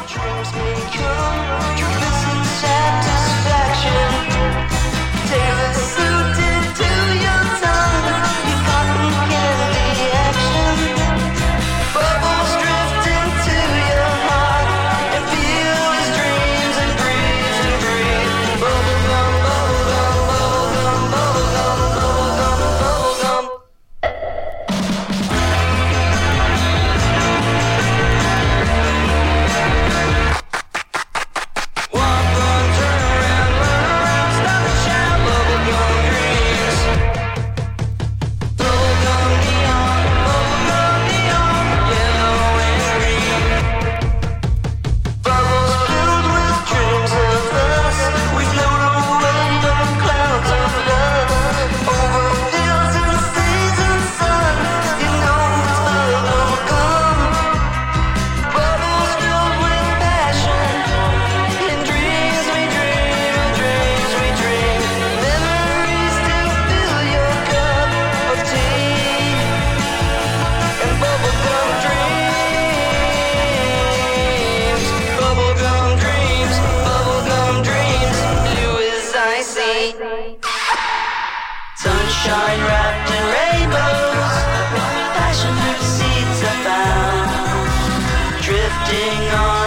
dreams may come, truth and satisfaction. Tailor suited to your tongue, your cotton candy action. Bubbles drift into your heart and feel his dreams and breathe. Bubblegum, bubblegum, bubblegum, bubblegum, bubblegum, bubblegum. Walk, run, turn around, stop and shout. Bubblegum dreams. Bubblegum neon, yellow and green. Bubbles filled with dreams of us. We float away on clouds of love. Over fields and seas and sun. You know it's bubblegum. Bubbles filled with passion. In dreams we dream, in dreams we dream. Memories to fill your cup of tea. And bubblegum dreams, bubblegum dreams, bubblegum dreams, blue as I see. Sunshine wrapped in rainbows, passionate seeds are found, drifting on